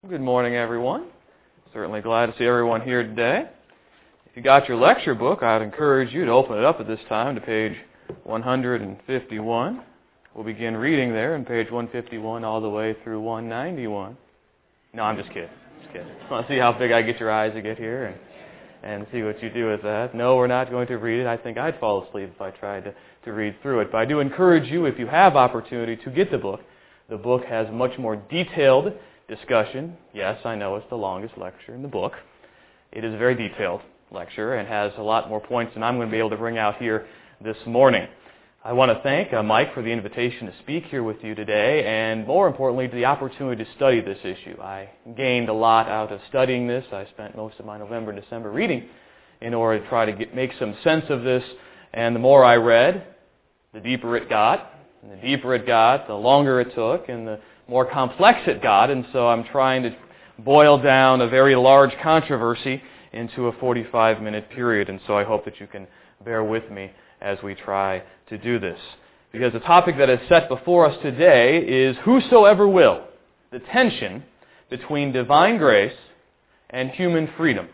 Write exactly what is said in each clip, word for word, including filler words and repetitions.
Good morning, everyone. Certainly glad to see everyone here today. If you got your lecture book, I'd encourage you to open it up at this time to page one hundred fifty-one. We'll begin reading there in page one fifty-one all the way through one ninety-one. No, I'm just kidding. Just kidding. I want to see how big I get your eyes to get here and, and see what you do with that. No, we're not going to read it. I think I'd fall asleep if I tried to, to read through it. But I do encourage you, if you have opportunity, to get the book. The book has much more detailed discussion. Yes, I know it's the longest lecture in the book. It is a very detailed lecture and has a lot more points than I'm going to be able to bring out here this morning. I want to thank uh, Mike for the invitation to speak here with you today, and more importantly, the opportunity to study this issue. I gained a lot out of studying this. I spent most of my November and December reading in order to try to get, make some sense of this, and the more I read, the deeper it got, and the deeper it got, the longer it took, and the more complex it got, and so I'm trying to boil down a very large controversy into a forty-five minute period, and so I hope that you can bear with me as we try to do this. Because the topic that is set before us today is whosoever will, the tension between divine grace and human freedom.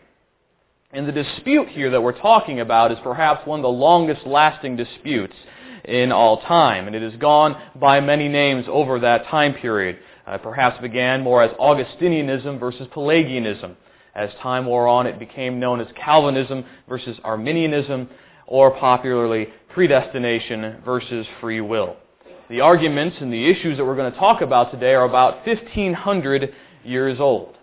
And the dispute here that we're talking about is perhaps one of the longest lasting disputes in all time, and it has gone by many names over that time period. Uh, perhaps began more as Augustinianism versus Pelagianism. As time wore on, it became known as Calvinism versus Arminianism, or popularly predestination versus free will. The arguments and the issues that we're going to talk about today are about fifteen hundred years old.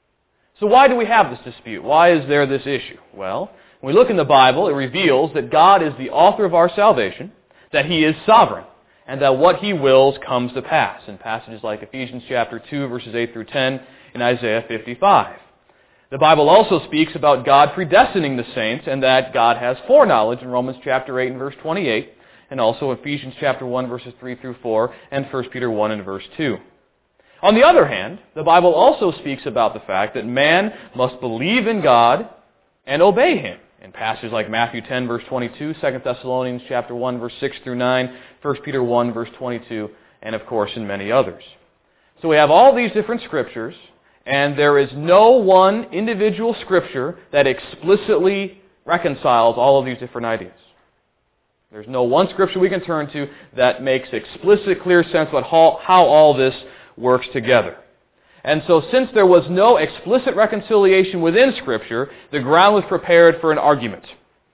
So why do we have this dispute? Why is there this issue? Well, when we look in the Bible, it reveals that God is the author of our salvation, that He is sovereign, and that what He wills comes to pass in passages like Ephesians chapter two, verses eight through ten, and Isaiah fifty-five. The Bible also speaks about God predestining the saints, and that God has foreknowledge in Romans chapter eight and verse twenty-eight, and also Ephesians chapter one, verses three through four, and First Peter one and verse two. On the other hand, the Bible also speaks about the fact that man must believe in God and obey Him. In passages like Matthew ten, verse twenty-two, Second Thessalonians chapter one, verse six through nine, First Peter one, verse twenty-two, and of course in many others. So we have all these different scriptures, and there is no one individual scripture that explicitly reconciles all of these different ideas. There's no one scripture we can turn to that makes explicit, clear sense about how, how all this works together. And so since there was no explicit reconciliation within Scripture, the ground was prepared for an argument.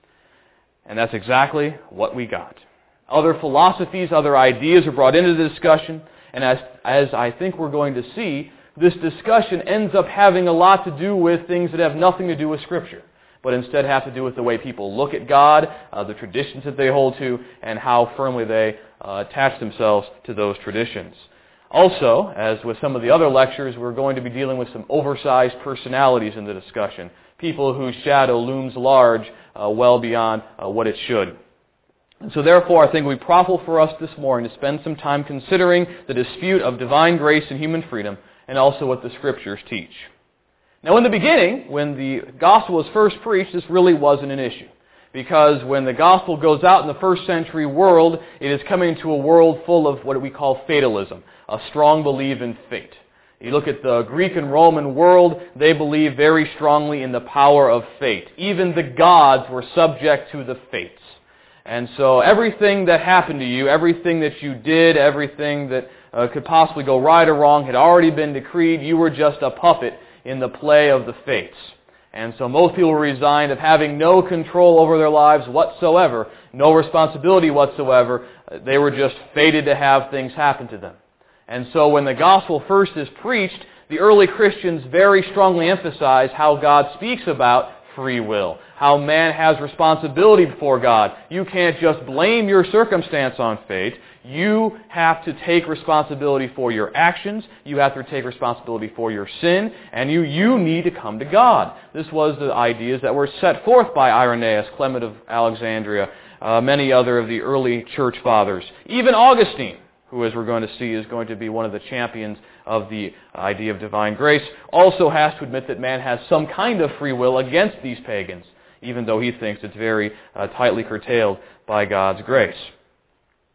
And that's exactly what we got. Other philosophies, other ideas were brought into the discussion, and as, as I think we're going to see, this discussion ends up having a lot to do with things that have nothing to do with Scripture, but instead have to do with the way people look at God, uh, the traditions that they hold to, and how firmly they uh, attach themselves to those traditions. Also, as with some of the other lectures, we're going to be dealing with some oversized personalities in the discussion. People whose shadow looms large uh, well beyond uh, what it should. And so therefore, I think it would be profitable for us this morning to spend some time considering the dispute of divine grace and human freedom, and also what the Scriptures teach. Now in the beginning, when the gospel was first preached, this really wasn't an issue. Because when the gospel goes out in the first century world, it is coming to a world full of what we call fatalism, a strong belief in fate. You look at the Greek and Roman world, they believe very strongly in the power of fate. Even the gods were subject to the fates. And so everything that happened to you, everything that you did, everything that uh, could possibly go right or wrong had already been decreed. You were just a puppet in the play of the fates. And so most people were resigned of having no control over their lives whatsoever, no responsibility whatsoever. They were just fated to have things happen to them. And so when the gospel first is preached, the early Christians very strongly emphasize how God speaks about free will, how man has responsibility before God. You can't just blame your circumstance on fate. You have to take responsibility for your actions. You have to take responsibility for your sin. And you, you need to come to God. This was the ideas that were set forth by Irenaeus, Clement of Alexandria, uh, many other of the early church fathers. Even Augustine, who, as we're going to see, is going to be one of the champions of the idea of divine grace, also has to admit that man has some kind of free will against these pagans, even though he thinks it's very uh, tightly curtailed by God's grace.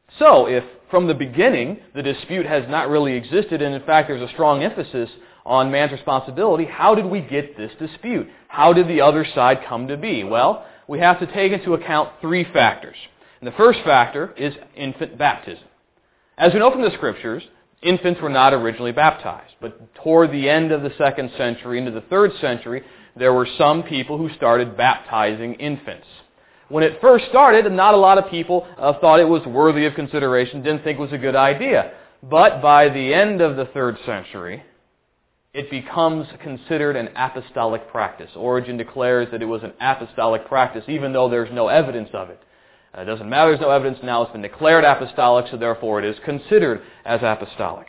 So, if from the beginning the dispute has not really existed, and in fact there's a strong emphasis on man's responsibility, how did we get this dispute? How did the other side come to be? Well, we have to take into account three factors. And the first factor is infant baptism. As we know from the Scriptures, infants were not originally baptized, but toward the end of the second century, into the third century, there were some people who started baptizing infants. When it first started, not a lot of people uh, thought it was worthy of consideration, didn't think it was a good idea. But by the end of the third century, it becomes considered an apostolic practice. Origen declares that it was an apostolic practice, even though there's no evidence of it. Uh, it doesn't matter, there's no evidence now, it's been declared apostolic, so therefore it is considered as apostolic.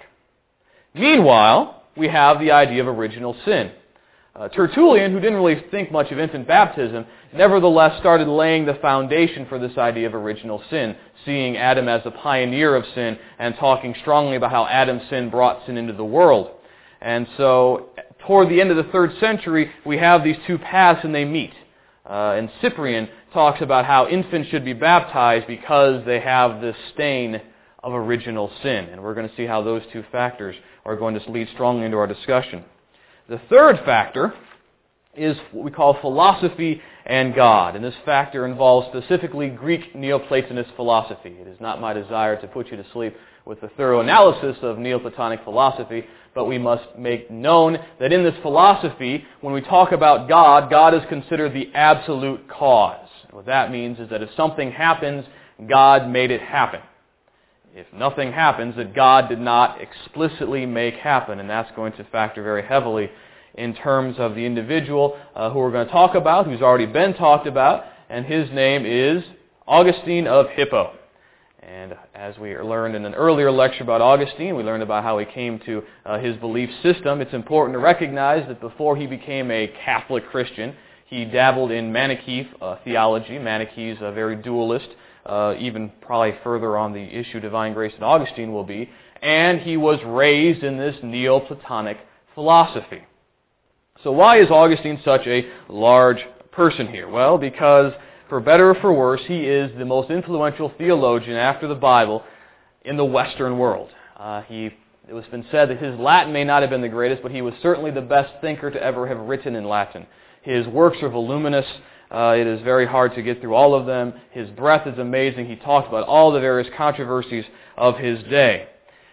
Meanwhile, we have the idea of original sin. Uh, Tertullian, who didn't really think much of infant baptism, nevertheless started laying the foundation for this idea of original sin, seeing Adam as the pioneer of sin and talking strongly about how Adam's sin brought sin into the world. And so, toward the end of the third century, we have these two paths and they meet. Uh, and Cyprian talks about how infants should be baptized because they have this stain of original sin. And we're going to see how those two factors are going to lead strongly into our discussion. The third factor is what we call philosophy and God. And this factor involves specifically Greek Neoplatonist philosophy. It is not my desire to put you to sleep with a thorough analysis of Neoplatonic philosophy, but we must make known that in this philosophy, when we talk about God, God is considered the absolute cause. What that means is that if something happens, God made it happen. If nothing happens, that God did not explicitly make happen, and that's going to factor very heavily in terms of the individual uh, who we're going to talk about, who's already been talked about, and his name is Augustine of Hippo. And as we learned in an earlier lecture about Augustine, we learned about how he came to uh, his belief system. It's important to recognize that before he became a Catholic Christian, he dabbled in Manichae uh, theology. Manichae is a very dualist, uh, even probably further on the issue of divine grace than Augustine will be. And he was raised in this Neoplatonic philosophy. So why is Augustine such a large person here? Well, because for better or for worse, he is the most influential theologian after the Bible in the Western world. Uh, he, it has been said that his Latin may not have been the greatest, but he was certainly the best thinker to ever have written in Latin. His works are voluminous. Uh, it is very hard to get through all of them. His breadth is amazing. He talks about all the various controversies of his day.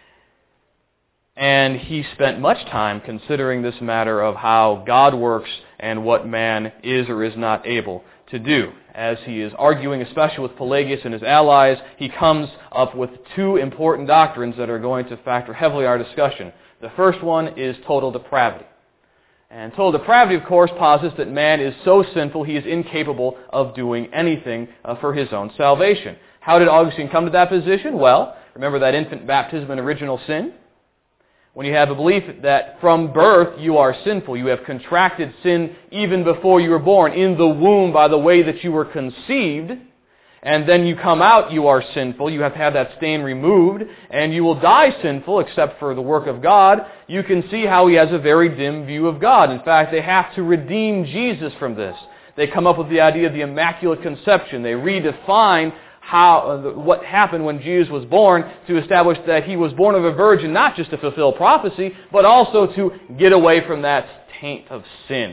And he spent much time considering this matter of how God works and what man is or is not able to do. As he is arguing, especially with Pelagius and his allies, he comes up with two important doctrines that are going to factor heavily in our discussion. The first one is total depravity. And total depravity, of course, posits that man is so sinful he is incapable of doing anything uh, for his own salvation. How did Augustine come to that position? Well, remember that infant baptism and original sin? When you have a belief that from birth you are sinful, you have contracted sin even before you were born, in the womb by the way that you were conceived, and then you come out, you are sinful, you have to have that stain removed, and you will die sinful except for the work of God, you can see how he has a very dim view of God. In fact, they have to redeem Jesus from this. They come up with the idea of the Immaculate Conception. They redefine how uh, what happened when Jesus was born to establish that he was born of a virgin, not just to fulfill prophecy, but also to get away from that taint of sin.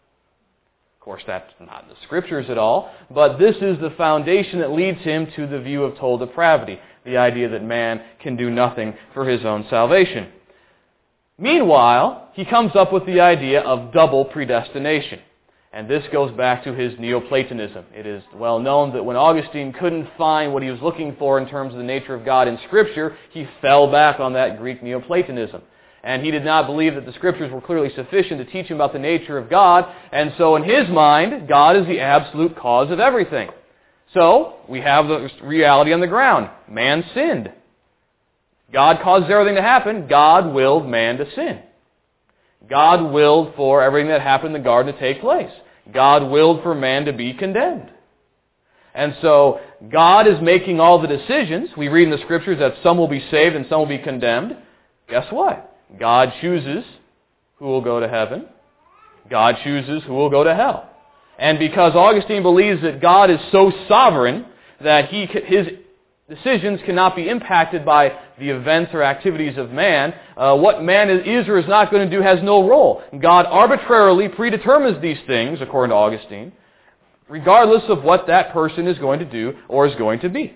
Of course, that's not in the Scriptures at all, but this is the foundation that leads him to the view of total depravity, the idea that man can do nothing for his own salvation. Meanwhile, he comes up with the idea of double predestination. And this goes back to his Neoplatonism. It is well known that when Augustine couldn't find what he was looking for in terms of the nature of God in Scripture, he fell back on that Greek Neoplatonism. And he did not believe that the Scriptures were clearly sufficient to teach him about the nature of God. And so in his mind, God is the absolute cause of everything. So we have the reality on the ground. Man sinned. God causes everything to happen. God willed man to sin. God willed for everything that happened in the garden to take place. God willed for man to be condemned. And so God is making all the decisions. We read in the Scriptures that some will be saved and some will be condemned. Guess what? God chooses who will go to heaven. God chooses who will go to hell. And because Augustine believes that God is so sovereign that he his decisions cannot be impacted by the events or activities of man. Uh, what man is or is not going to do has no role. God arbitrarily predetermines these things, according to Augustine, regardless of what that person is going to do or is going to be.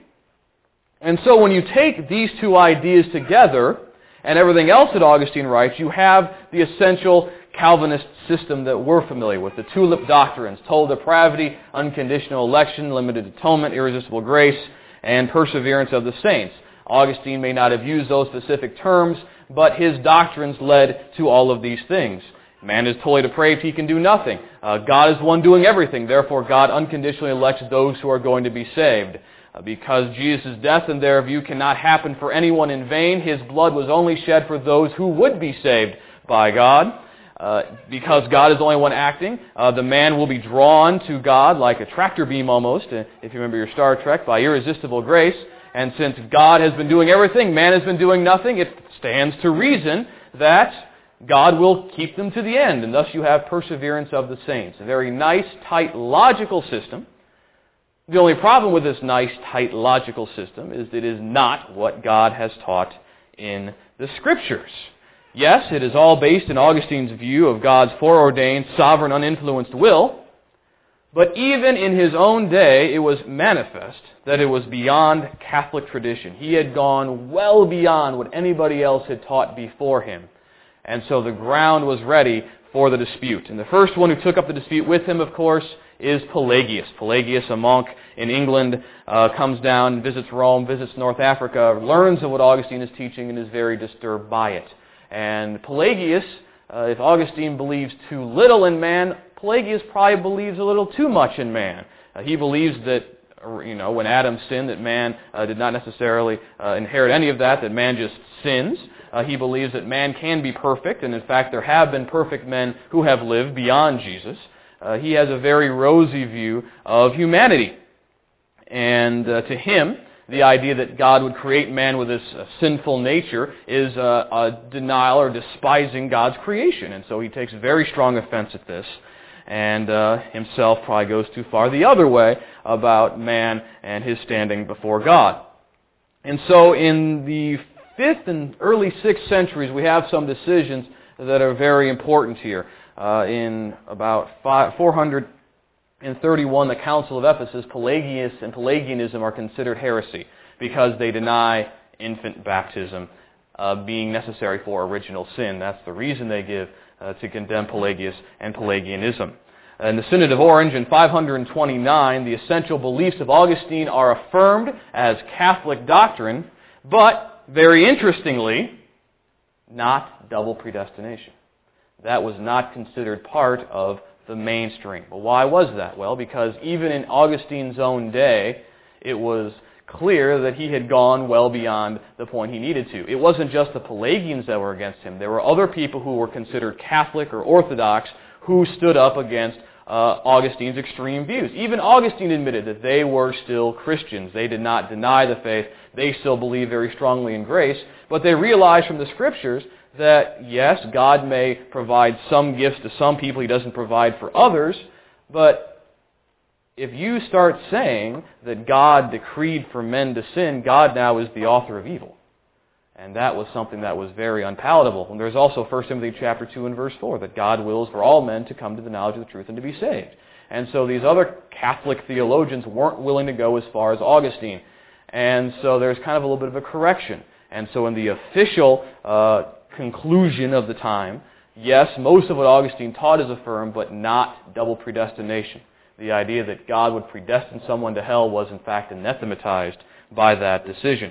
And so when you take these two ideas together, and everything else that Augustine writes, you have the essential Calvinist system that we're familiar with, the tulip doctrines: total depravity, unconditional election, limited atonement, irresistible grace, and perseverance of the saints. Augustine may not have used those specific terms, but his doctrines led to all of these things. Man is totally depraved, he can do nothing. Uh, God is the one doing everything, therefore God unconditionally elects those who are going to be saved. Uh, because Jesus' death, in their view, cannot happen for anyone in vain, his blood was only shed for those who would be saved by God. Uh, because God is the only one acting, uh, the man will be drawn to God like a tractor beam almost, uh, if you remember your Star Trek, by irresistible grace. And since God has been doing everything, man has been doing nothing, it stands to reason that God will keep them to the end, and thus you have perseverance of the saints. A very nice, tight, logical system. The only problem with this nice, tight, logical system is that it is not what God has taught in the Scriptures. Yes, it is all based in Augustine's view of God's foreordained, sovereign, uninfluenced will, but even in his own day, it was manifest that it was beyond Catholic tradition. He had gone well beyond what anybody else had taught before him. And so the ground was ready for the dispute. And the first one who took up the dispute with him, of course, is Pelagius. Pelagius, a monk in England, uh, comes down, visits Rome, visits North Africa, learns of what Augustine is teaching, and is very disturbed by it. And Pelagius, uh, if Augustine believes too little in man, Pelagius probably believes a little too much in man. Uh, he believes that, you know, when Adam sinned, that man uh, did not necessarily uh, inherit any of that, that man just sins. Uh, he believes that man can be perfect, and in fact there have been perfect men who have lived beyond Jesus. Uh, he has a very rosy view of humanity. And uh, to him, the idea that God would create man with this uh, sinful nature is uh, a denial or despising God's creation. And so he takes very strong offense at this, and uh, himself probably goes too far the other way about man and his standing before God. And so in the fifth and early sixth centuries, we have some decisions that are very important here. Uh, in about five, four hundred thirty-one, the Council of Ephesus, Pelagius and Pelagianism are considered heresy because they deny infant baptism uh, being necessary for original sin. That's the reason they give uh, to condemn Pelagius and Pelagianism. In the Synod of Orange in five hundred twenty-nine, the essential beliefs of Augustine are affirmed as Catholic doctrine, but, very interestingly, not double predestination. That was not considered part of the mainstream. But why was that? Well, because even in Augustine's own day, it was clear that he had gone well beyond the point he needed to. It wasn't just the Pelagians that were against him. There were other people who were considered Catholic or Orthodox who stood up against uh, Augustine's extreme views. Even Augustine admitted that they were still Christians. They did not deny the faith. They still believed very strongly in grace. But they realized from the Scriptures that, yes, God may provide some gifts to some people He doesn't provide for others, but if you start saying that God decreed for men to sin, God now is the author of evil. And that was something that was very unpalatable. And there's also First Timothy chapter two and verse four, that God wills for all men to come to the knowledge of the truth and to be saved. And so these other Catholic theologians weren't willing to go as far as Augustine. And so there's kind of a little bit of a correction. And so in the official uh, conclusion of the time, yes, most of what Augustine taught is affirmed, but not double predestination. The idea that God would predestine someone to hell was in fact anathematized by that decision.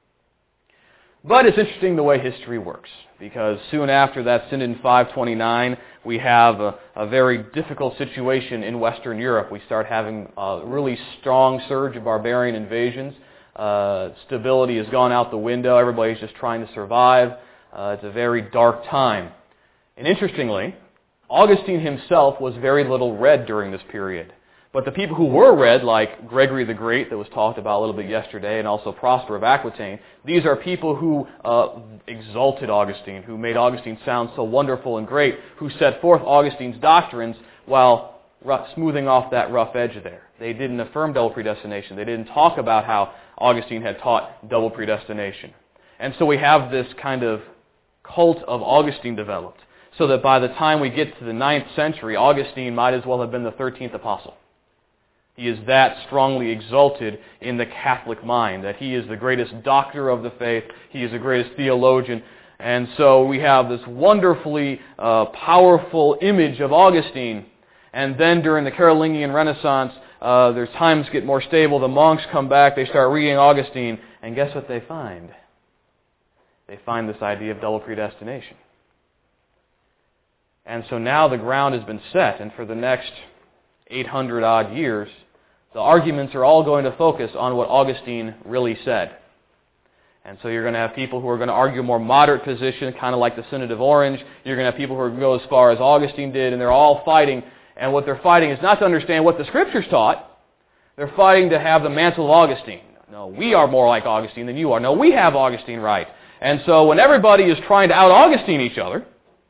But it's interesting the way history works, because soon after that synod in five twenty-nine, we have a, a very difficult situation in Western Europe. We start having a really strong surge of barbarian invasions. Uh, stability has gone out the window. Everybody's just trying to survive. Uh, it's a very dark time. And interestingly, Augustine himself was very little read during this period. But the people who were read, like Gregory the Great that was talked about a little bit yesterday, and also Prosper of Aquitaine, these are people who uh, exalted Augustine, who made Augustine sound so wonderful and great, who set forth Augustine's doctrines while rough, smoothing off that rough edge there. They didn't affirm double predestination. They didn't talk about how Augustine had taught double predestination. And so we have this kind of cult of Augustine developed, so that by the time we get to the ninth century, Augustine might as well have been the thirteenth apostle. He is that strongly exalted in the Catholic mind, that he is the greatest doctor of the faith, he is the greatest theologian. And so we have this wonderfully uh, powerful image of Augustine. And then during the Carolingian Renaissance, uh, their times get more stable, the monks come back, they start reading Augustine, and guess what they find? They find this idea of double predestination. And so now the ground has been set, and for the next eight hundred odd years, the arguments are all going to focus on what Augustine really said. And so you're going to have people who are going to argue a more moderate position, kind of like the Synod of Orange. You're going to have people who are going to go as far as Augustine did, and they're all fighting. And what they're fighting is not to understand what the Scriptures taught. They're fighting to have the mantle of Augustine. No, we are more like Augustine than you are. No, we have Augustine right. And so when everybody is trying to out-Augustine each other,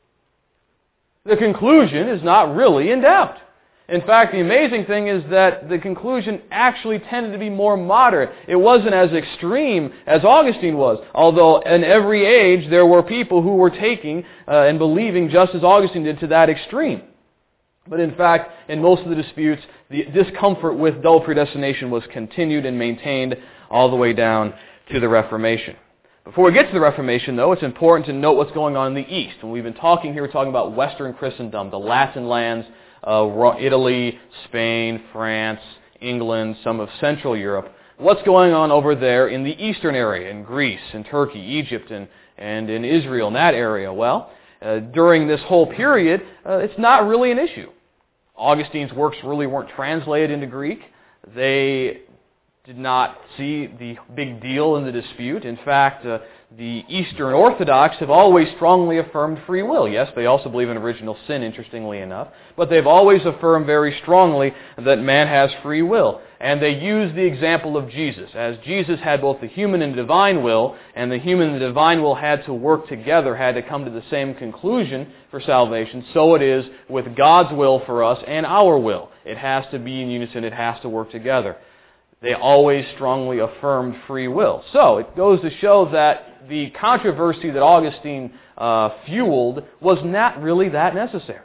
the conclusion is not really in doubt. In fact, the amazing thing is that the conclusion actually tended to be more moderate. It wasn't as extreme as Augustine was, although in every age there were people who were taking uh, and believing just as Augustine did to that extreme. But in fact, in most of the disputes, the discomfort with double predestination was continued and maintained all the way down to the Reformation. Before we get to the Reformation, though, it's important to note what's going on in the East. When we've been talking here, we're talking about Western Christendom, the Latin lands, uh, Italy, Spain, France, England, some of Central Europe. What's going on over there in the Eastern area, in Greece, in Turkey, Egypt, and, and in Israel, in that area? Well, uh, during this whole period, uh, it's not really an issue. Augustine's works really weren't translated into Greek. They did not see the big deal in the dispute. In fact, uh, the Eastern Orthodox have always strongly affirmed free will. Yes, they also believe in original sin, interestingly enough, but they've always affirmed very strongly that man has free will. And they use the example of Jesus. As Jesus had both the human and divine will, and the human and the divine will had to work together, had to come to the same conclusion for salvation, so it is with God's will for us and our will. It has to be in unison, it has to work together. They always strongly affirmed free will. So it goes to show that the controversy that Augustine uh, fueled was not really that necessary.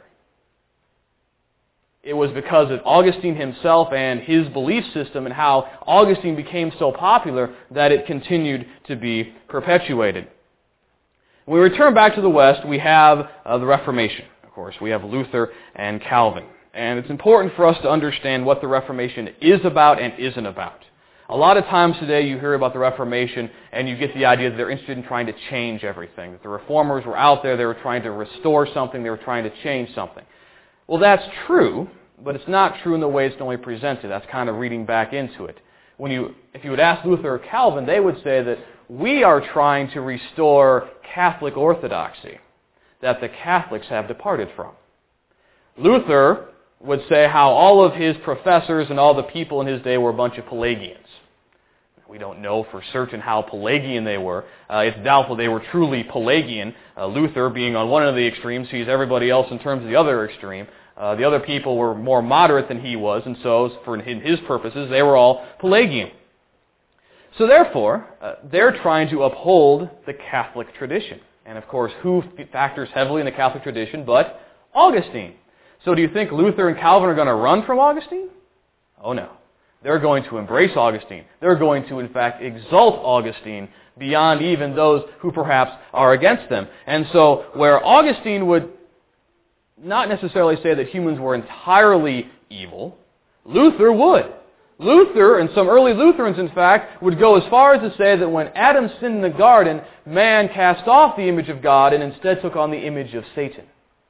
It was because of Augustine himself and his belief system and how Augustine became so popular that it continued to be perpetuated. When we return back to the West, we have uh, the Reformation. Of course, we have Luther and Calvin. And it's important for us to understand what the Reformation is about and isn't about. A lot of times today you hear about the Reformation and you get the idea that they're interested in trying to change everything. That the Reformers were out there, they were trying to restore something, they were trying to change something. Well, that's true, but it's not true in the way it's normally presented. That's kind of reading back into it. When you, if you would ask Luther or Calvin, they would say that we are trying to restore Catholic orthodoxy that the Catholics have departed from. Luther would say how all of his professors and all the people in his day were a bunch of Pelagians. We don't know for certain how Pelagian they were. Uh, it's doubtful they were truly Pelagian. Uh, Luther, being on one of the extremes, sees everybody else in terms of the other extreme. Uh, the other people were more moderate than he was, and so for in his purposes, they were all Pelagian. So therefore, uh, they're trying to uphold the Catholic tradition. And of course, who factors heavily in the Catholic tradition but Augustine? So do you think Luther and Calvin are going to run from Augustine? Oh no. They're going to embrace Augustine. They're going to, in fact, exalt Augustine beyond even those who perhaps are against them. And so where Augustine would not necessarily say that humans were entirely evil, Luther would. Luther, and some early Lutherans, in fact, would go as far as to say that when Adam sinned in the garden, man cast off the image of God and instead took on the image of Satan.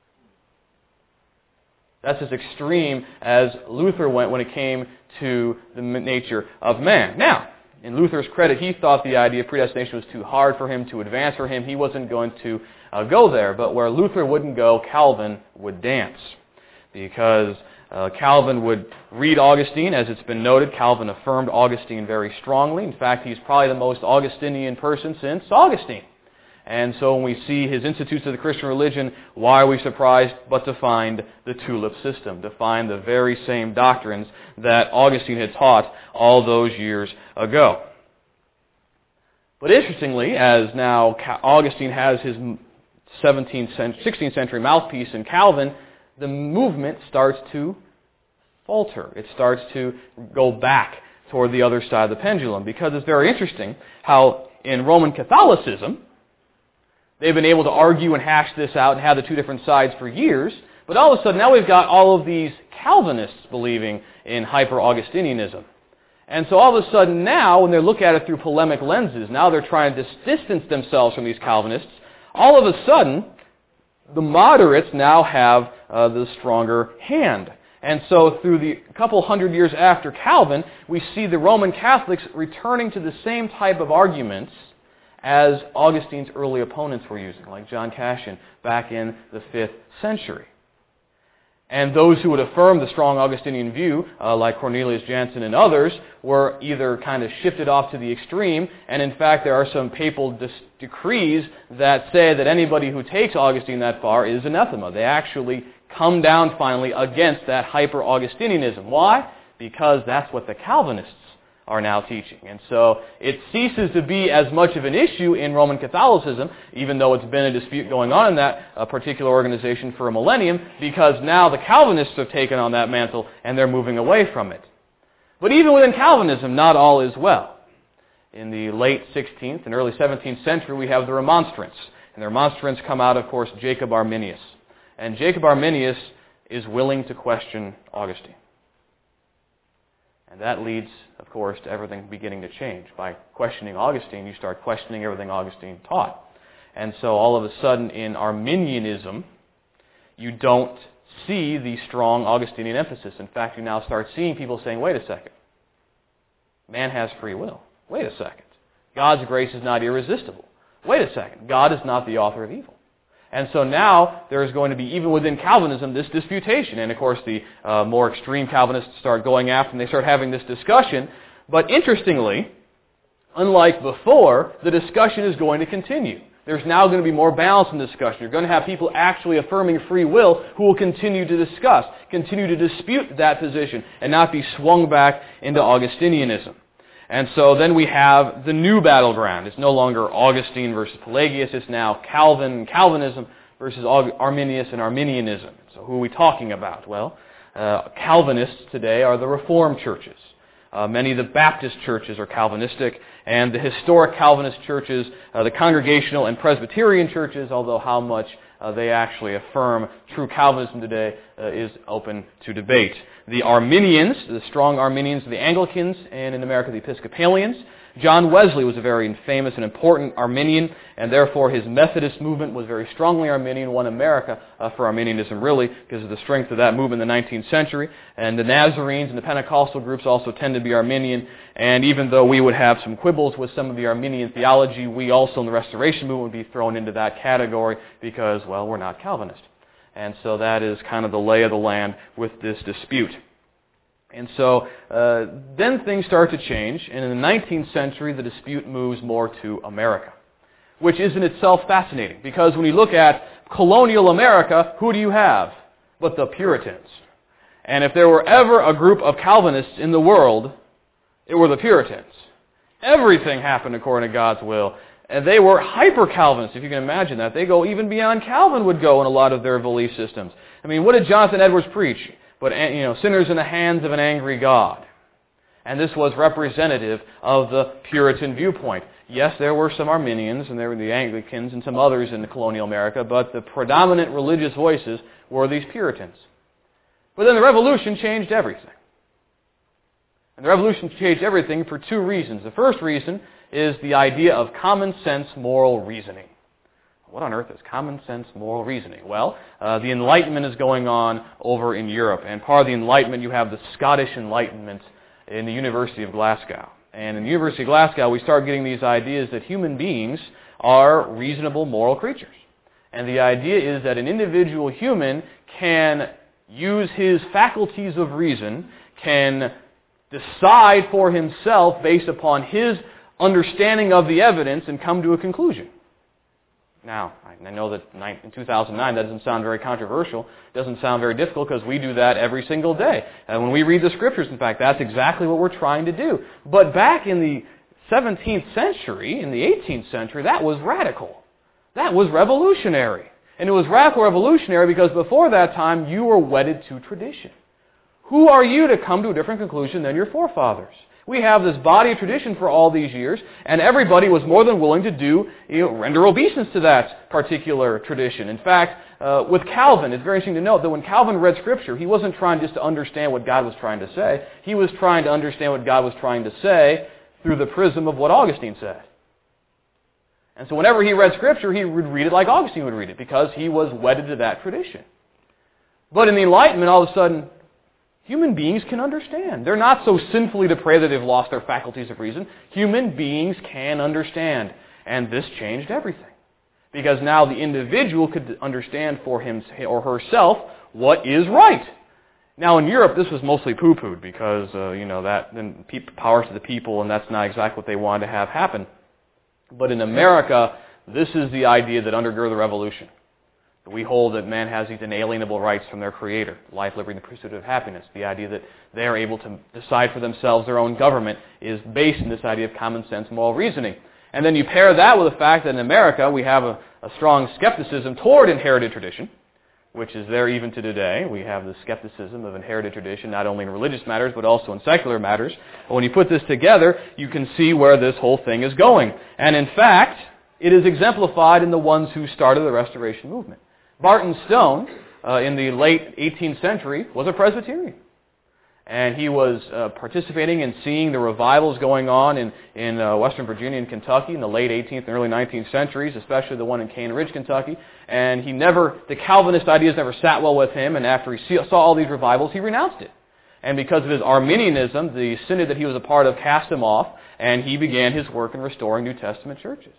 That's as extreme as Luther went when it came to the nature of man. Now, in Luther's credit, he thought the idea of predestination was too hard for him, too advanced for him. He wasn't going to uh, go there. But where Luther wouldn't go, Calvin would dance. Because uh, Calvin would read Augustine. As it's been noted, Calvin affirmed Augustine very strongly. In fact, he's probably the most Augustinian person since Augustine. And so when we see his Institutes of the Christian Religion, why are we surprised but to find the tulip system, to find the very same doctrines that Augustine had taught all those years ago. But interestingly, as now Augustine has his seventeenth, sixteenth century mouthpiece in Calvin, the movement starts to falter. It starts to go back toward the other side of the pendulum, because it's very interesting how in Roman Catholicism, they've been able to argue and hash this out and have the two different sides for years, but all of a sudden now we've got all of these Calvinists believing in hyper-Augustinianism. And so all of a sudden now, when they look at it through polemic lenses, now they're trying to distance themselves from these Calvinists, all of a sudden, the moderates now have uh, the stronger hand. And so through the couple hundred years after Calvin, we see the Roman Catholics returning to the same type of arguments as Augustine's early opponents were using, like John Cassian back in the fifth century. And those who would affirm the strong Augustinian view, uh, like Cornelius Jansen and others, were either kind of shifted off to the extreme, and in fact there are some papal dis- decrees that say that anybody who takes Augustine that far is anathema. They actually come down finally against that hyper-Augustinianism. Why? Because that's what the Calvinists are now teaching. And so it ceases to be as much of an issue in Roman Catholicism, even though it's been a dispute going on in that uh, particular organization for a millennium, because now the Calvinists have taken on that mantle and they're moving away from it. But even within Calvinism, not all is well. In the late sixteenth and early seventeenth century, we have the Remonstrants. And the Remonstrants come out, of course, Jacob Arminius. And Jacob Arminius is willing to question Augustine. And that leads, of course, to everything beginning to change. By questioning Augustine, you start questioning everything Augustine taught. And so all of a sudden in Arminianism, you don't see the strong Augustinian emphasis. In fact, you now start seeing people saying, wait a second, man has free will. Wait a second, God's grace is not irresistible. Wait a second, God is not the author of evil. And so now there is going to be, even within Calvinism, this disputation. And of course the uh, more extreme Calvinists start going after and they start having this discussion. But interestingly, unlike before, the discussion is going to continue. There's now going to be more balance in the discussion. You're going to have people actually affirming free will who will continue to discuss, continue to dispute that position, and not be swung back into Augustinianism. And so then we have the new battleground. It's no longer Augustine versus Pelagius. It's now Calvin and Calvinism versus Arminius and Arminianism. So who are we talking about? Well, uh, Calvinists today are the Reformed churches. Uh, many of the Baptist churches are Calvinistic, and the historic Calvinist churches, uh, the Congregational and Presbyterian churches, although how much uh, they actually affirm true Calvinism today uh, is open to debate. The Arminians, the strong Arminians, the Anglicans, and in America the Episcopalians. John Wesley was a very famous and important Arminian, and therefore his Methodist movement was very strongly Arminian, won America uh, for Arminianism really because of the strength of that movement in the nineteenth century. And the Nazarenes and the Pentecostal groups also tend to be Arminian, and even though we would have some quibbles with some of the Arminian theology, we also in the Restoration movement would be thrown into that category because, well, we're not Calvinist. And so that is kind of the lay of the land with this dispute. And so uh, then things start to change, and in the nineteenth century the dispute moves more to America, which is in itself fascinating, because when you look at colonial America, who do you have but the Puritans? And if there were ever a group of Calvinists in the world, it were the Puritans. Everything happened according to God's will. And they were hyper-Calvinists, if you can imagine that. They go even beyond Calvin would go in a lot of their belief systems. I mean, what did Jonathan Edwards preach? But, you know, sinners in the hands of an angry God. And this was representative of the Puritan viewpoint. Yes, there were some Arminians, and there were the Anglicans and some others in the colonial America, but the predominant religious voices were these Puritans. But then the Revolution changed everything. And the Revolution changed everything for two reasons. The first reason is the idea of common sense moral reasoning. What on earth is common sense moral reasoning? Well, uh, the Enlightenment is going on over in Europe. And part of the Enlightenment, you have the Scottish Enlightenment in the University of Glasgow. And in the University of Glasgow, we start getting these ideas that human beings are reasonable moral creatures. And the idea is that an individual human can use his faculties of reason, can decide for himself based upon his understanding of the evidence and come to a conclusion. Now, I know that in two thousand nine that doesn't sound very controversial. It doesn't sound very difficult because we do that every single day. And when we read the Scriptures, in fact, that's exactly what we're trying to do. But back in the seventeenth century, in the eighteenth century, that was radical. That was revolutionary. And it was radical revolutionary because before that time, you were wedded to tradition. Who are you to come to a different conclusion than your forefathers? We have this body of tradition for all these years, and everybody was more than willing to do, you know, render obeisance to that particular tradition. In fact, uh, with Calvin, it's very interesting to note that when Calvin read Scripture, he wasn't trying just to understand what God was trying to say. He was trying to understand what God was trying to say through the prism of what Augustine said. And so whenever he read Scripture, he would read it like Augustine would read it, because he was wedded to that tradition. But in the Enlightenment, all of a sudden, human beings can understand. They're not so sinfully depraved that they've lost their faculties of reason. Human beings can understand. And this changed everything. Because now the individual could understand for him or herself what is right. Now in Europe, this was mostly poo-pooed because, uh, you know, that then power to the people, and that's not exactly what they wanted to have happen. But in America, this is the idea that undergird the revolution. We hold that man has these inalienable rights from their Creator, life, liberty, and the pursuit of happiness. The idea that they are able to decide for themselves their own government is based in this idea of common sense moral reasoning. And then you pair that with the fact that in America we have a, a strong skepticism toward inherited tradition, which is there even to today. We have the skepticism of inherited tradition, not only in religious matters, but also in secular matters. And when you put this together, you can see where this whole thing is going. And in fact, it is exemplified in the ones who started the Restoration movement. Barton Stone, uh, in the late eighteenth century, was a Presbyterian. And he was uh, participating and seeing the revivals going on in, in uh, Western Virginia and Kentucky in the late eighteenth and early nineteenth centuries, especially the one in Cane Ridge, Kentucky. And he never, the Calvinist ideas never sat well with him, and after he saw all these revivals, he renounced it. And because of his Arminianism, the synod that he was a part of cast him off, and he began his work in restoring New Testament churches.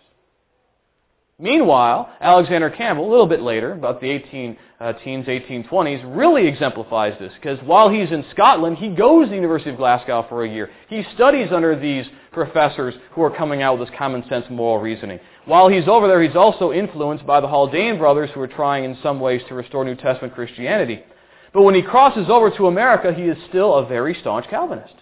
Meanwhile, Alexander Campbell, a little bit later, about the eighteen uh, teens, eighteen twenties, really exemplifies this, because while he's in Scotland, he goes to the University of Glasgow for a year. He studies under these professors who are coming out with this common sense moral reasoning. While he's over there, he's also influenced by the Haldane brothers, who are trying in some ways to restore New Testament Christianity. But when he crosses over to America, he is still a very staunch Calvinist.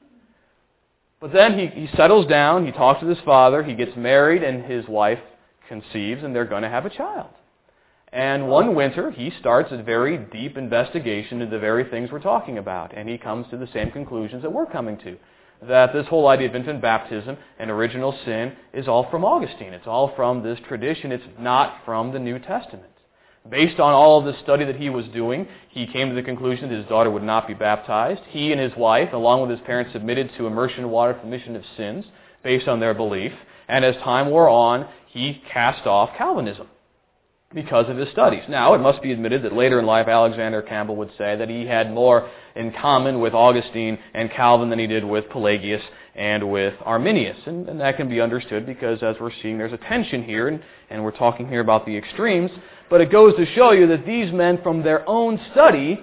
But then he, he settles down, he talks with his father, he gets married, and his wife conceives, and they're going to have a child. And one winter, he starts a very deep investigation into the very things we're talking about, and he comes to the same conclusions that we're coming to, that this whole idea of infant baptism and original sin is all from Augustine. It's all from this tradition. It's not from the New Testament. Based on all of the study that he was doing, he came to the conclusion that his daughter would not be baptized. He and his wife, along with his parents, submitted to immersion in water for remission of sins based on their belief. And as time wore on, he cast off Calvinism because of his studies. Now, it must be admitted that later in life, Alexander Campbell would say that he had more in common with Augustine and Calvin than he did with Pelagius and with Arminius. And, and that can be understood because, as we're seeing, there's a tension here, and, and we're talking here about the extremes. But it goes to show you that these men, from their own study,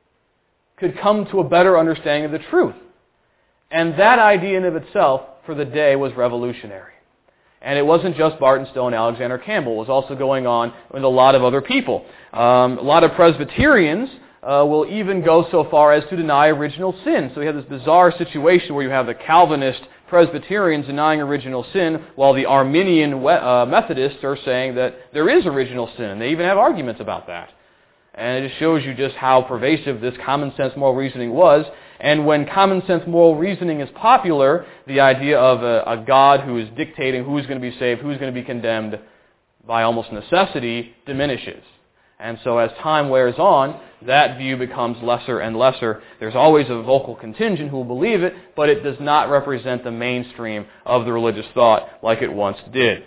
could come to a better understanding of the truth. And that idea in of itself, for the day, was revolutionary. And it wasn't just Barton Stone, Alexander Campbell. It was also going on with a lot of other people. Um, a lot of Presbyterians uh, will even go so far as to deny original sin. So we have this bizarre situation where you have the Calvinist Presbyterians denying original sin, while the Arminian uh, Methodists are saying that there is original sin. And they even have arguments about that. And it just shows you just how pervasive this common sense moral reasoning was. And when common sense moral reasoning is popular, the idea of a, a God who is dictating who's going to be saved, who's going to be condemned by almost necessity, diminishes. And so as time wears on, that view becomes lesser and lesser. There's always a vocal contingent who will believe it, but it does not represent the mainstream of the religious thought like it once did.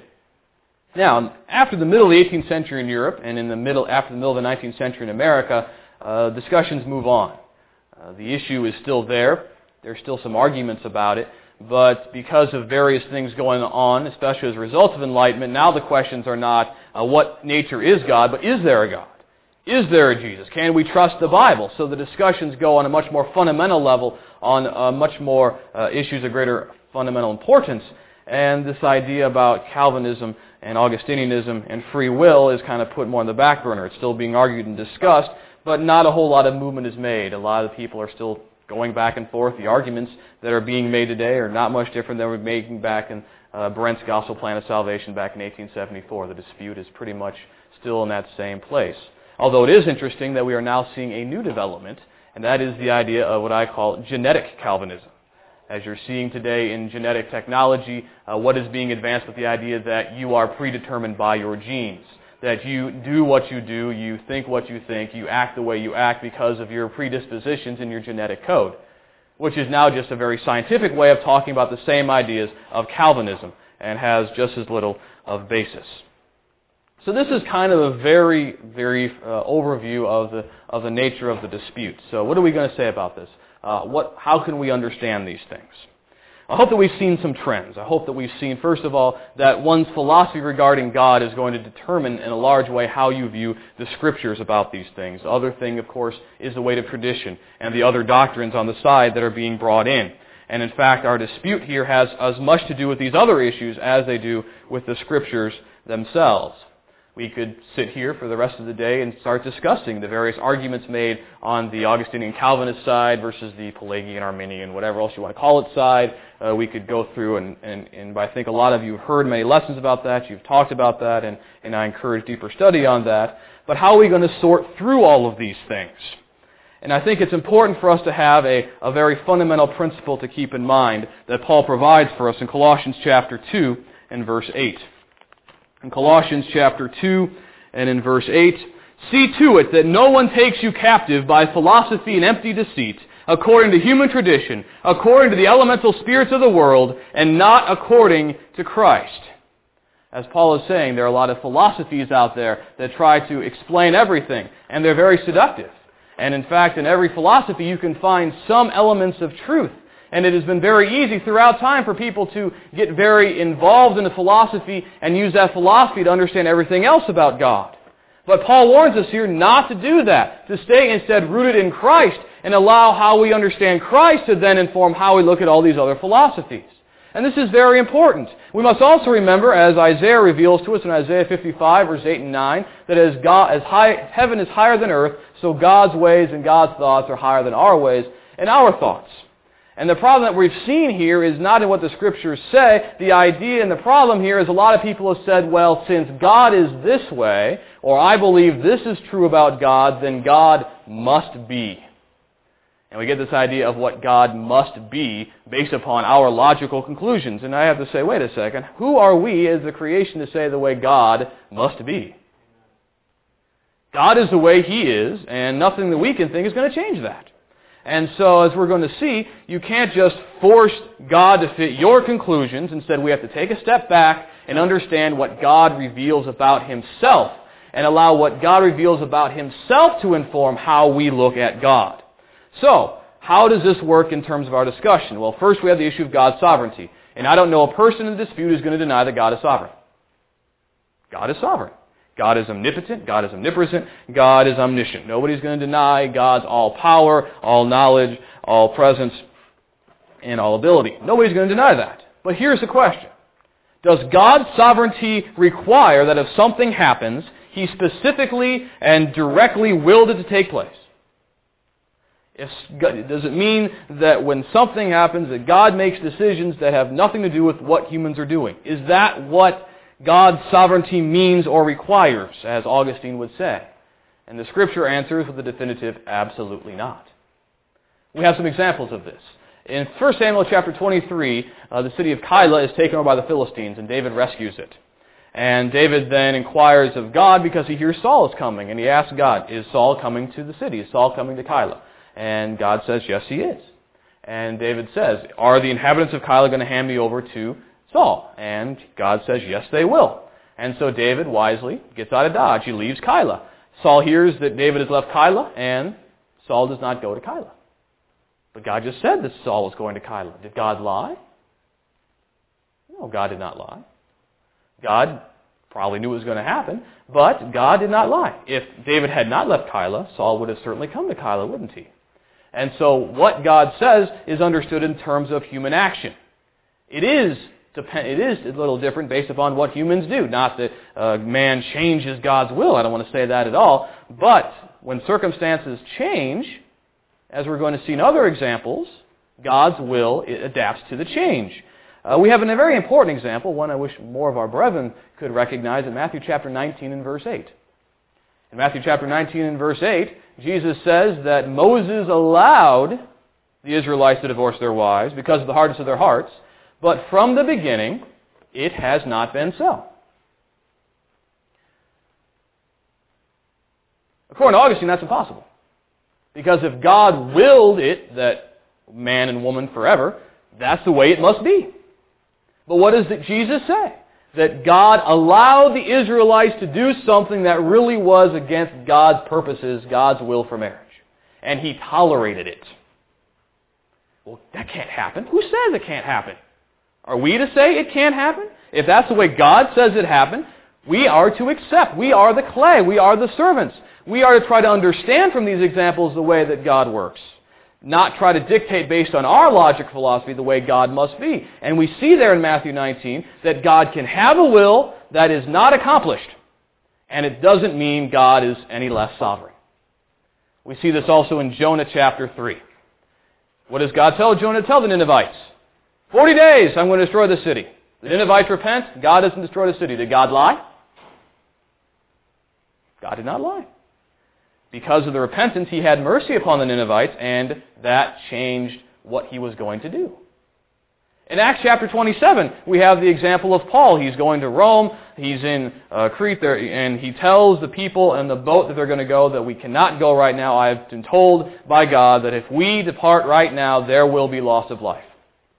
Now, after the middle of the eighteenth century in Europe, and in the middle after the middle of the nineteenth century in America, uh, discussions move on. Uh, the issue is still there. There's still some arguments about it. But because of various things going on, especially as a result of enlightenment, now the questions are not uh, what nature is God, but is there a God? Is there a Jesus? Can we trust the Bible? So the discussions go on a much more fundamental level, on uh, much more uh, issues of greater fundamental importance. And this idea about Calvinism and Augustinianism and free will is kind of put more on the back burner. It's still being argued and discussed, but not a whole lot of movement is made. A lot of people are still going back and forth. The arguments that are being made today are not much different than we were making back in uh, Brent's Gospel Plan of Salvation back in eighteen seventy-four. The dispute is pretty much still in that same place. Although it is interesting that we are now seeing a new development, and that is the idea of what I call genetic Calvinism. As you're seeing today in genetic technology, uh, what is being advanced with the idea that you are predetermined by your genes, that you do what you do, you think what you think, you act the way you act because of your predispositions in your genetic code, which is now just a very scientific way of talking about the same ideas of Calvinism and has just as little of basis. So this is kind of a very, very uh, overview of the of the nature of the dispute. So what are we going to say about this? Uh, what? How can we understand these things? I hope that we've seen some trends. I hope that we've seen, first of all, that one's philosophy regarding God is going to determine in a large way how you view the Scriptures about these things. The other thing, of course, is the weight of tradition and the other doctrines on the side that are being brought in. And in fact, our dispute here has as much to do with these other issues as they do with the Scriptures themselves. We could sit here for the rest of the day and start discussing the various arguments made on the Augustinian Calvinist side versus the Pelagian Arminian, whatever else you want to call it, side. Uh, we could go through, and, and, and I think a lot of you have heard many lessons about that. You've talked about that, and, and I encourage deeper study on that. But how are we going to sort through all of these things? And I think it's important for us to have a, a very fundamental principle to keep in mind that Paul provides for us in Colossians chapter two and verse eight. In Colossians chapter two and in verse eight, see to it that no one takes you captive by philosophy and empty deceit, according to human tradition, according to the elemental spirits of the world, and not according to Christ. As Paul is saying, there are a lot of philosophies out there that try to explain everything, and they're very seductive. And in fact, in every philosophy you can find some elements of truth. And it has been very easy throughout time for people to get very involved in the philosophy and use that philosophy to understand everything else about God. But Paul warns us here not to do that, to stay instead rooted in Christ and allow how we understand Christ to then inform how we look at all these other philosophies. And this is very important. We must also remember, as Isaiah reveals to us in Isaiah fifty-five, verse eight and nine, that as, God, as high, heaven is higher than earth, so God's ways and God's thoughts are higher than our ways and our thoughts. And the problem that we've seen here is not in what the Scriptures say. The idea and the problem here is a lot of people have said, well, since God is this way, or I believe this is true about God, then God must be. And we get this idea of what God must be based upon our logical conclusions. And I have to say, wait a second, who are we as the creation to say the way God must be? God is the way He is, and nothing that we can think is going to change that. And so, as we're going to see, you can't just force God to fit your conclusions. Instead, we have to take a step back and understand what God reveals about Himself and allow what God reveals about Himself to inform how we look at God. So, how does this work in terms of our discussion? Well, first we have the issue of God's sovereignty. And I don't know a person in dispute who's going to deny that God is sovereign. God is sovereign. God is omnipotent, God is omnipresent, God is omniscient. Nobody's going to deny God's all power, all knowledge, all presence, and all ability. Nobody's going to deny that. But here's the question. Does God's sovereignty require that if something happens, He specifically and directly willed it to take place? If, does it mean that when something happens, that God makes decisions that have nothing to do with what humans are doing? Is that what God's sovereignty means or requires, as Augustine would say? And the Scripture answers with a definitive, absolutely not. We have some examples of this. In First Samuel chapter twenty-three, uh, the city of Keilah is taken over by the Philistines, and David rescues it. And David then inquires of God because he hears Saul is coming, and he asks God, is Saul coming to the city? Is Saul coming to Keilah? And God says, yes, he is. And David says, are the inhabitants of Keilah going to hand me over to Saul? And God says, yes, they will. And so David wisely gets out of Dodge. He leaves Keilah. Saul hears that David has left Keilah, and Saul does not go to Keilah. But God just said that Saul was going to Keilah. Did God lie? No, God did not lie. God probably knew it was going to happen, but God did not lie. If David had not left Keilah, Saul would have certainly come to Keilah, wouldn't he? And so what God says is understood in terms of human action. It is It is a little different based upon what humans do. Not that uh, man changes God's will. I don't want to say that at all. But when circumstances change, as we're going to see in other examples, God's will it adapts to the change. Uh, we have a very important example, one I wish more of our brethren could recognize, in Matthew chapter nineteen and verse eight. In Matthew chapter nineteen and verse eight, Jesus says that Moses allowed the Israelites to divorce their wives because of the hardness of their hearts, but from the beginning, it has not been so. According to Augustine, that's impossible. Because if God willed it, that man and woman forever, that's the way it must be. But what does Jesus say? That God allowed the Israelites to do something that really was against God's purposes, God's will for marriage. And He tolerated it. Well, that can't happen. Who says it can't happen? Are we to say it can't happen? If that's the way God says it happened, we are to accept. We are the clay. We are the servants. We are to try to understand from these examples the way that God works. Not try to dictate based on our logic philosophy the way God must be. And we see there in Matthew nineteen that God can have a will that is not accomplished. And it doesn't mean God is any less sovereign. We see this also in Jonah chapter three. What does God tell Jonah to tell the Ninevites? Forty days, I'm going to destroy the city. The Ninevites repent, God doesn't destroy the city. Did God lie? God did not lie. Because of the repentance, He had mercy upon the Ninevites, and that changed what He was going to do. In Acts chapter twenty-seven, we have the example of Paul. He's going to Rome, he's in uh, Crete, there, and he tells the people in the boat that they're going to go that we cannot go right now. I have been told by God that if we depart right now, there will be loss of life.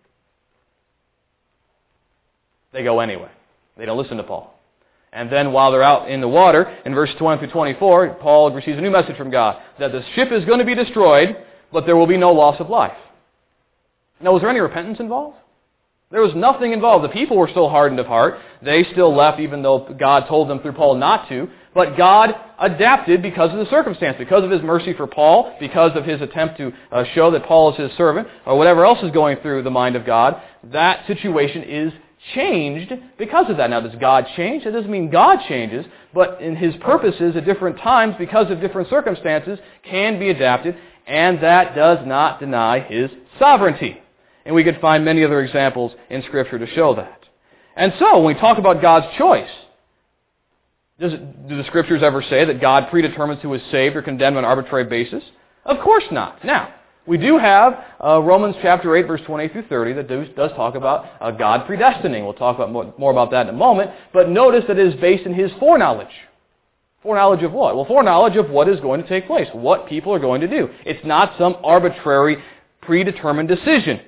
They go anyway. They don't listen to Paul. And then while they're out in the water, in verses twenty through twenty-four, Paul receives a new message from God, that the ship is going to be destroyed, but there will be no loss of life. Now, was there any repentance involved? There was nothing involved. The people were still hardened of heart. They still left even though God told them through Paul not to. But God adapted because of the circumstance, because of His mercy for Paul, because of His attempt to uh, show that Paul is His servant, or whatever else is going through the mind of God. That situation is changed because of that. Now, does God change? It doesn't mean God changes, but in His purposes at different times, because of different circumstances, can be adapted, and that does not deny His sovereignty. And we could find many other examples in Scripture to show that. And so, when we talk about God's choice, does it, do the Scriptures ever say that God predetermines who is saved or condemned on an arbitrary basis? Of course not. Now, we do have uh, Romans chapter eight, verse twenty through thirty, that does, does talk about uh, God predestining. We'll talk about more, more about that in a moment. But notice that it is based in His foreknowledge. Foreknowledge of what? Well, foreknowledge of what is going to take place, what people are going to do. It's not some arbitrary, predetermined decision.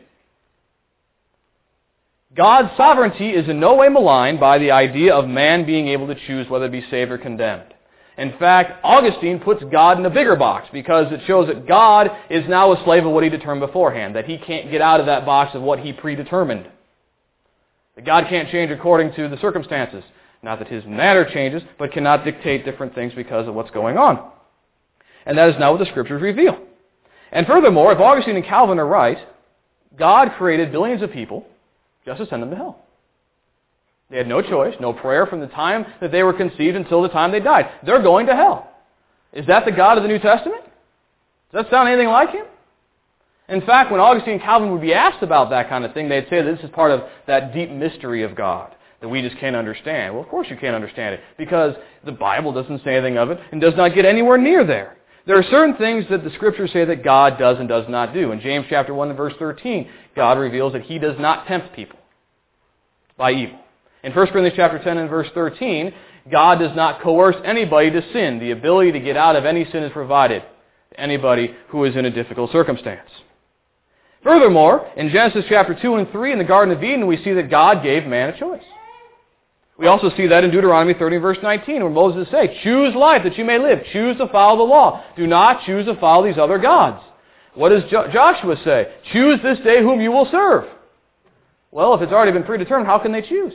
God's sovereignty is in no way maligned by the idea of man being able to choose whether to be saved or condemned. In fact, Augustine puts God in a bigger box because it shows that God is now a slave of what He determined beforehand, that He can't get out of that box of what He predetermined. That God can't change according to the circumstances. Not that His matter changes, but cannot dictate different things because of what's going on. And that is not what the Scriptures reveal. And furthermore, if Augustine and Calvin are right, God created billions of people just to send them to hell. They had no choice, no prayer from the time that they were conceived until the time they died. They're going to hell. Is that the God of the New Testament? Does that sound anything like Him? In fact, when Augustine and Calvin would be asked about that kind of thing, they'd say that this is part of that deep mystery of God that we just can't understand. Well, of course you can't understand it because the Bible doesn't say anything of it and does not get anywhere near there. There are certain things that the Scriptures say that God does and does not do. In James chapter one and verse thirteen, God reveals that He does not tempt people by evil. In First Corinthians chapter ten and verse thirteen, God does not coerce anybody to sin. The ability to get out of any sin is provided to anybody who is in a difficult circumstance. Furthermore, in Genesis chapter two and three in the Garden of Eden, we see that God gave man a choice. We also see that in Deuteronomy thirty verse nineteen, where Moses says, choose life that you may live. Choose to follow the law. Do not choose to follow these other gods. What does Jo- Joshua say? Choose this day whom you will serve. Well, if it's already been predetermined, how can they choose?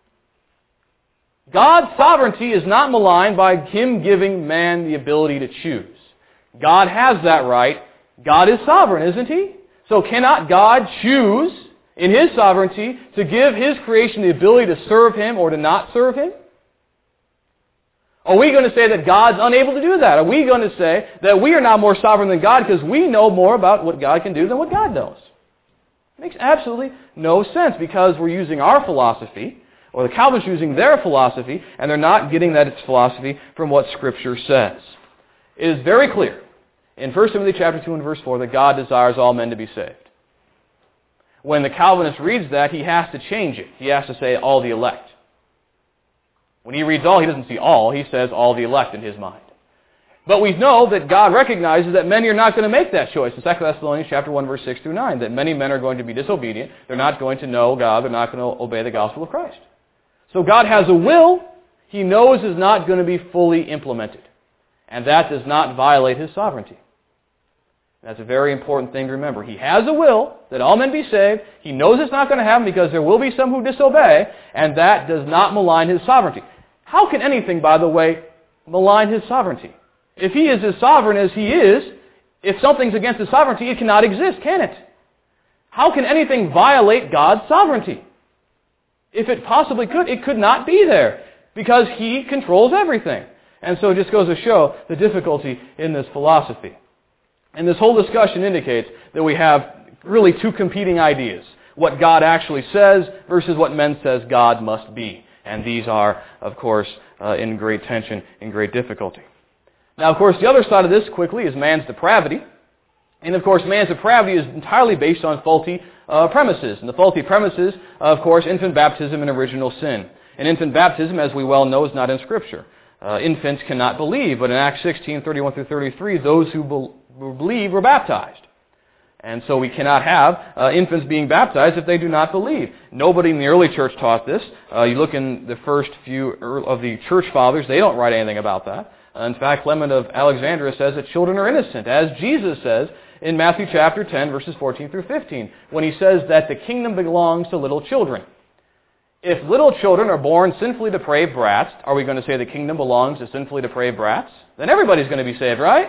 God's sovereignty is not maligned by Him giving man the ability to choose. God has that right. God is sovereign, isn't He? So cannot God choose in His sovereignty to give His creation the ability to serve Him or to not serve Him? Are we going to say that God's unable to do that? Are we going to say that we are not more sovereign than God because we know more about what God can do than what God knows? It makes absolutely no sense because we're using our philosophy, or the Calvinists using their philosophy, and they're not getting that it's philosophy from what Scripture says. It is very clear in First Timothy chapter two and verse four that God desires all men to be saved. When the Calvinist reads that, he has to change it. He has to say all the elect. When he reads all, he doesn't see all. He says all the elect in his mind. But we know that God recognizes that many are not going to make that choice. In Second Thessalonians chapter one, verse six through nine, that many men are going to be disobedient. They're not going to know God. They're not going to obey the gospel of Christ. So God has a will He knows is not going to be fully implemented. And that does not violate His sovereignty. That's a very important thing to remember. He has a will that all men be saved. He knows it's not going to happen because there will be some who disobey, and that does not malign His sovereignty. How can anything, by the way, malign His sovereignty? If He is as sovereign as He is, if something's against His sovereignty, it cannot exist, can it? How can anything violate God's sovereignty? If it possibly could, it could not be there because He controls everything. And so it just goes to show the difficulty in this philosophy. And this whole discussion indicates that we have really two competing ideas. What God actually says versus what men says God must be. And these are, of course, uh, in great tension, in great difficulty. Now, of course, the other side of this, quickly, is man's depravity. And, of course, man's depravity is entirely based on faulty uh, premises. And the faulty premises, of course, infant baptism and original sin. And infant baptism, as we well know, is not in Scripture. Uh, infants cannot believe, but in Acts sixteen, thirty-one through thirty-three, those who be- believe were baptized. And so we cannot have uh, infants being baptized if they do not believe. Nobody in the early church taught this. Uh, you look in the first few of the church fathers, they don't write anything about that. Uh, in fact, Clement of Alexandria says that children are innocent, as Jesus says in Matthew chapter ten, verses fourteen through fifteen, when He says that the kingdom belongs to little children. If little children are born sinfully depraved brats, are we going to say the kingdom belongs to sinfully depraved brats? Then everybody's going to be saved, right?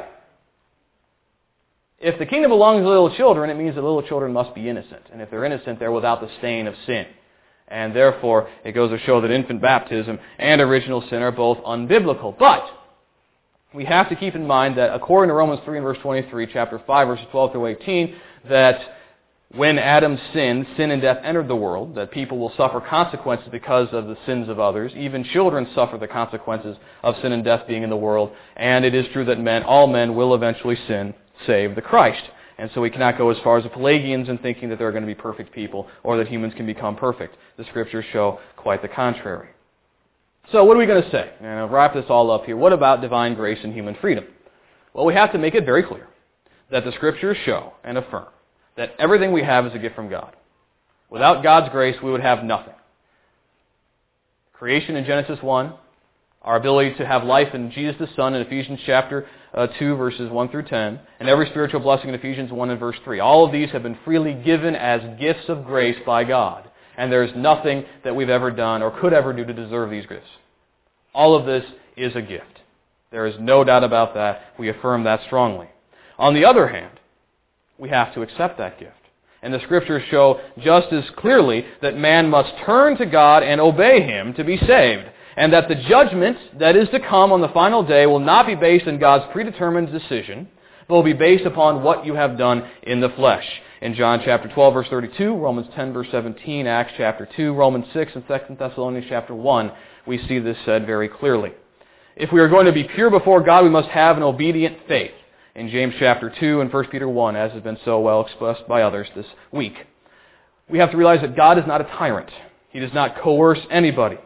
If the kingdom belongs to little children, it means that little children must be innocent. And if they're innocent, they're without the stain of sin. And therefore, it goes to show that infant baptism and original sin are both unbiblical. But we have to keep in mind that according to Romans three and verse twenty-three, chapter five, verses twelve through eighteen, that when Adam sinned, sin and death entered the world, that people will suffer consequences because of the sins of others. Even children suffer the consequences of sin and death being in the world. And it is true that men, all men will eventually sin, save the Christ. And so we cannot go as far as the Pelagians in thinking that they're going to be perfect people or that humans can become perfect. The Scriptures show quite the contrary. So what are we going to say? And I'll wrap this all up here. What about divine grace and human freedom? Well, we have to make it very clear that the Scriptures show and affirm that everything we have is a gift from God. Without God's grace, we would have nothing. Creation in Genesis one, our ability to have life in Jesus the Son in Ephesians chapter uh, two, verses one through ten, and every spiritual blessing in Ephesians one and verse three. All of these have been freely given as gifts of grace by God. And there is nothing that we've ever done or could ever do to deserve these gifts. All of this is a gift. There is no doubt about that. We affirm that strongly. On the other hand, we have to accept that gift. And the Scriptures show just as clearly that man must turn to God and obey Him to be saved. And that the judgment that is to come on the final day will not be based on God's predetermined decision, but will be based upon what you have done in the flesh. In John chapter twelve, verse thirty-two, Romans ten, verse seventeen, Acts chapter two, Romans six, and Second Thessalonians chapter one, we see this said very clearly. If we are going to be pure before God, we must have an obedient faith. In James chapter two and First Peter one, as has been so well expressed by others this week. We have to realize that God is not a tyrant. He does not coerce anybody.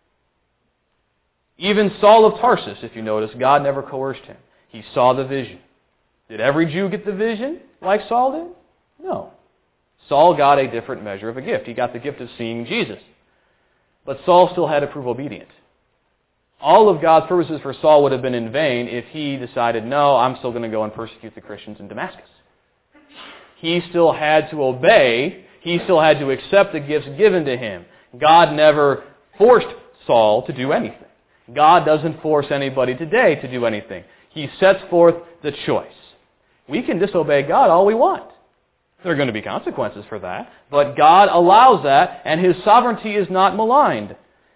Even Saul of Tarsus, if you notice, God never coerced him. He saw the vision. Did every Jew get the vision like Saul did? No. Saul got a different measure of a gift. He got the gift of seeing Jesus. But Saul still had to prove obedient. All of God's purposes for Saul would have been in vain if he decided, no, I'm still going to go and persecute the Christians in Damascus. He still had to obey. He still had to accept the gifts given to him. God never forced Saul to do anything. God doesn't force anybody today to do anything. He sets forth the choice. We can disobey God all we want. There are going to be consequences for that, but God allows that, and His sovereignty is not maligned.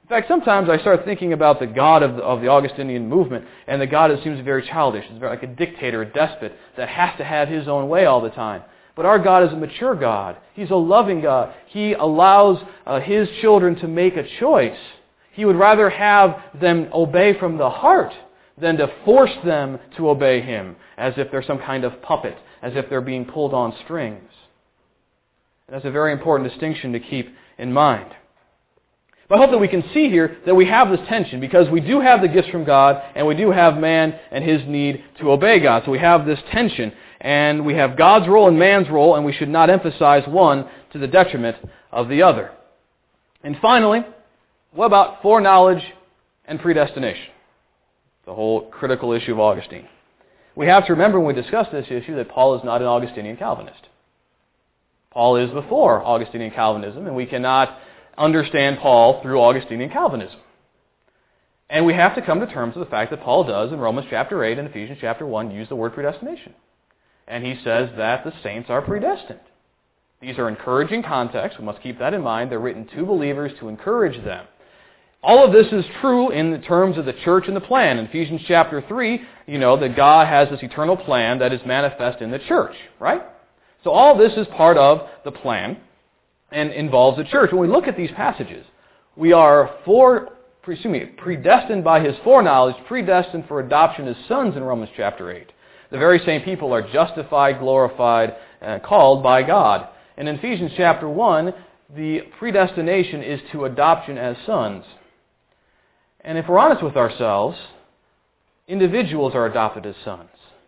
In fact, sometimes I start thinking about the God of the, of the Augustinian movement, and the God that seems very childish. It's very like a dictator, a despot, that has to have his own way all the time. But our God is a mature God. He's a loving God. He allows uh, His children to make a choice. He would rather have them obey from the heart than to force them to obey Him, as if they're some kind of puppet, as if they're being pulled on strings. And that's a very important distinction to keep in mind. But I hope that we can see here that we have this tension, because we do have the gifts from God, and we do have man and his need to obey God. So we have this tension, and we have God's role and man's role, and we should not emphasize one to the detriment of the other. And finally, what about foreknowledge and predestination? The whole critical issue of Augustine. We have to remember when we discuss this issue that Paul is not an Augustinian Calvinist. Paul is before Augustinian Calvinism, and we cannot understand Paul through Augustinian Calvinism. And we have to come to terms with the fact that Paul does in Romans chapter eight and Ephesians chapter one use the word predestination. And he says that the saints are predestined. These are encouraging contexts. We must keep that in mind. They're written to believers to encourage them. All of this is true in the terms of the church and the plan. In Ephesians chapter three, you know that God has this eternal plan that is manifest in the church, right? So all this is part of the plan and involves the church. When we look at these passages, we are for, excuse me, predestined by His foreknowledge, predestined for adoption as sons in Romans chapter eight. The very same people are justified, glorified, and called by God. And in Ephesians chapter one, the predestination is to adoption as sons. And if we're honest with ourselves, individuals are adopted as sons.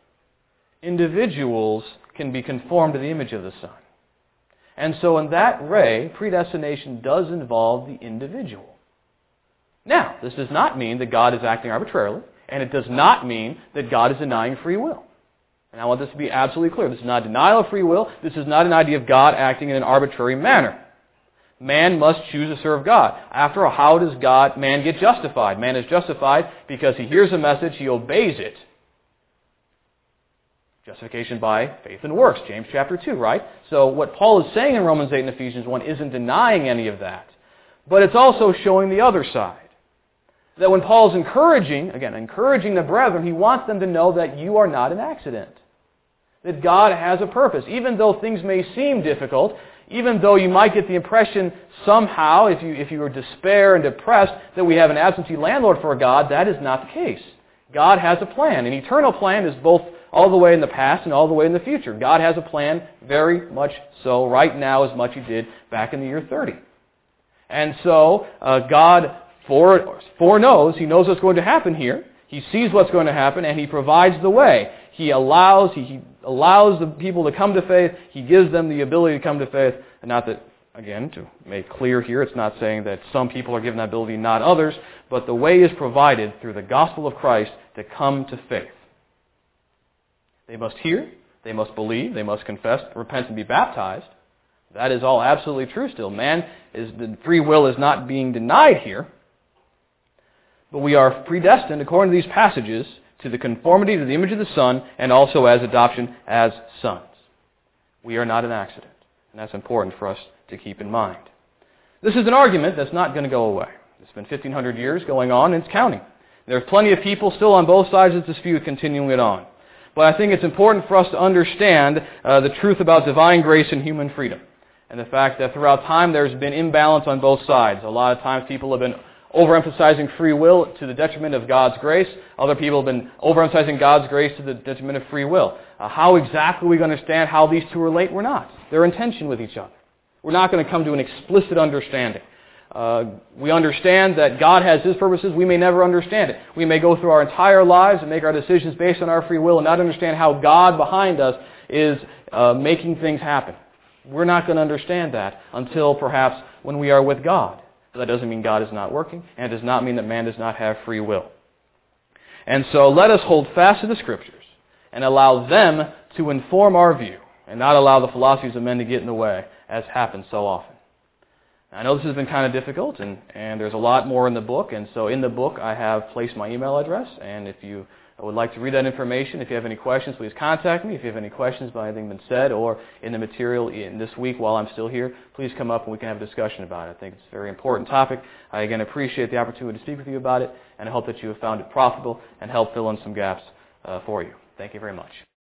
Individuals can be conformed to the image of the Son. And so in that way, predestination does involve the individual. Now, this does not mean that God is acting arbitrarily, and it does not mean that God is denying free will. And I want this to be absolutely clear. This is not denial of free will. This is not an idea of God acting in an arbitrary manner. Man must choose to serve God. After all, how does God, man get justified? Man is justified because he hears a message, he obeys it. Justification by faith and works, James chapter two, right? So what Paul is saying in Romans eight and Ephesians one isn't denying any of that. But it's also showing the other side. That when Paul's encouraging, again, encouraging the brethren, he wants them to know that you are not an accident. That God has a purpose. Even though things may seem difficult, even though you might get the impression somehow, if you if you are despair and depressed, that we have an absentee landlord for a God, that is not the case. God has a plan. An eternal plan is both all the way in the past and all the way in the future. God has a plan, very much so, right now as much as He did back in the year thirty. And so, uh, God fore, foreknows, He knows what's going to happen here. He sees what's going to happen, and He provides the way. He allows, he, he allows the people to come to faith. He gives them the ability to come to faith. And not that, again, to make clear here, it's not saying that some people are given that ability, not others, but the way is provided through the gospel of Christ to come to faith. They must hear, they must believe, they must confess, repent, and be baptized. That is all absolutely true still. Man, is the free will is not being denied here. But we are predestined, according to these passages, to the conformity to the image of the Son, and also as adoption as sons. We are not an accident. And that's important for us to keep in mind. This is an argument that's not going to go away. It's been fifteen hundred years going on, and it's counting. There's plenty of people still on both sides of this dispute continuing it on. But I think it's important for us to understand uh, the truth about divine grace and human freedom. And the fact that throughout time there's been imbalance on both sides. A lot of times people have been overemphasizing free will to the detriment of God's grace. Other people have been overemphasizing God's grace to the detriment of free will. Uh, how exactly we understand how these two relate? We're not. They're in tension with each other. We're not going to come to an explicit understanding. Uh, we understand that God has His purposes. We may never understand it. We may go through our entire lives and make our decisions based on our free will and not understand how God behind us is uh, making things happen. We're not going to understand that until perhaps when we are with God. But that doesn't mean God is not working, and it does not mean that man does not have free will. And so let us hold fast to the Scriptures and allow them to inform our view and not allow the philosophies of men to get in the way, as happens so often. I know this has been kind of difficult, and, and there's a lot more in the book, and so in the book I have placed my email address, and if you I would like to read that information. If you have any questions, please contact me. If you have any questions about anything been said or in the material in this week while I'm still here, please come up and we can have a discussion about it. I think it's a very important topic. I again appreciate the opportunity to speak with you about it, and I hope that you have found it profitable and helped fill in some gaps uh, for you. Thank you very much.